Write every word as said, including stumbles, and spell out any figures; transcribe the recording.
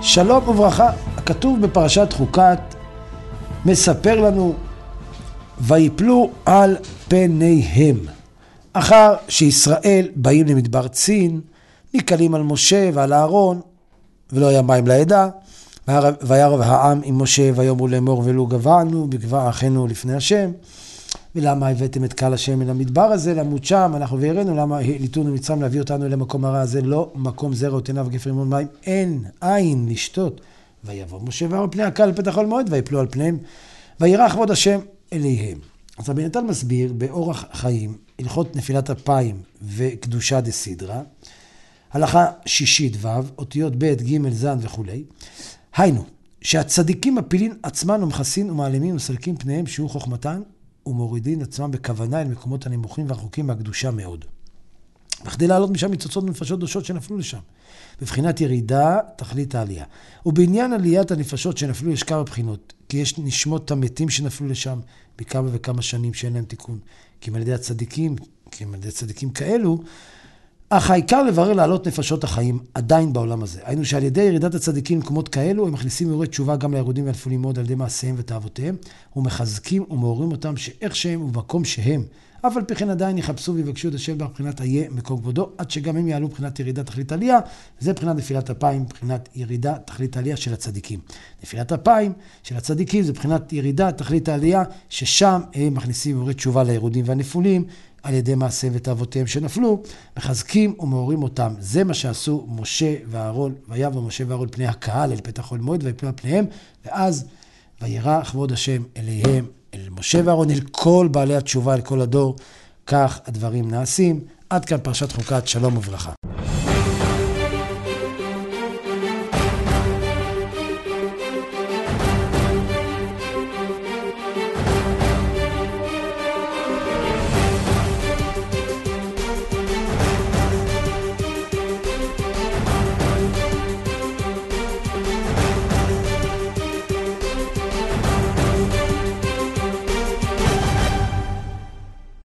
שלום וברכה, הכתוב בפרשת חוקת מספר לנו ויפלו על פניהם. אחר שישראל באים למדבר צין, נקלים על משה ועל אהרון, ולא היה מים לעדה, וירב העם עם משה ויאמרו לאמור ולו גבענו בגבע אחינו לפני השם. ולמה הבאתם את קהל השם אל המדבר הזה, למות שם, אנחנו והראינו, למה העליתונו ממצרים להביא אותנו אל המקום הרע הזה, לא מקום זרע ותאנה וגפן רימון מים, אין, אין לשתות. ויבוא משה ואהרון פני הקהל לפתח אוהל מועד, ויפלו על פניהם, וירא כבוד השם אליהם. אז רבי נתן מסביר באורח חיים, הלכות נפילת אפיים וקדושה דסדרה, הלכה שישית ו', אותיות ב', ג', ז' וכו'. היינו, שהצדיקים מפילים עצמם ומכסין ומעלמים ומסלקים פניהם שהוא חוכמתן, ומורידים עצמם בכוונה אל מקומות הנמוכים והרחוקים מהקדושה מאוד. בכדי לעלות משם ניצוצות ונפשות קדושות שנפלו לשם. בבחינת ירידה, תכלית העלייה. ובעניין עליית הנפשות שנפלו יש כמה בחינות, כי יש נשמות המתים שנפלו לשם בכמה וכמה שנים שאין להם תיקון. כי אם על ידי הצדיקים, כי אם על ידי צדיקים כאלו, אך העיקר לברר לעלות נפשות החיים עדיין בעולם הזה. היינו שעל ידי ירידת הצדיקים למקומות כאלו, הם מכניסים מעורי תשובה גם לירודים והנפולים מאוד על ידי מעשיהם ותאוותיהם, ומחזקים ומעוררים אותם שאיך שהם ובמקום שהם, אף על פי כן עדיין יחפשו ויבקשו את השם בבחינת איה מקום כבודו, עד שגם הם יעלו בחינת ירידה תכלית עלייה, וזה בחינת נפילת אפיים, בחינת ירידה תכלית עלייה של הצדיקים. נפילת אפיים של הצדיקים זה בחינת ירידה תכלית העלייה, ששם הם מכניסים מעורי תשובה לירודים והנפולים, על ידי מעשה ותאוותיהם שנפלו, מחזקים ומעוררים אותם. זה מה שעשו משה ואהרון, ויבוא משה ואהרון פני הקהל אל פתח אוהל מועד ויפלו על פניהם, ואז וירא כבוד השם אליהם, אל משה ואהרון, אל כל בעלי התשובה, אל כל הדור, כך הדברים נעשים. עד כאן פרשת חוקת, שלום וברכה.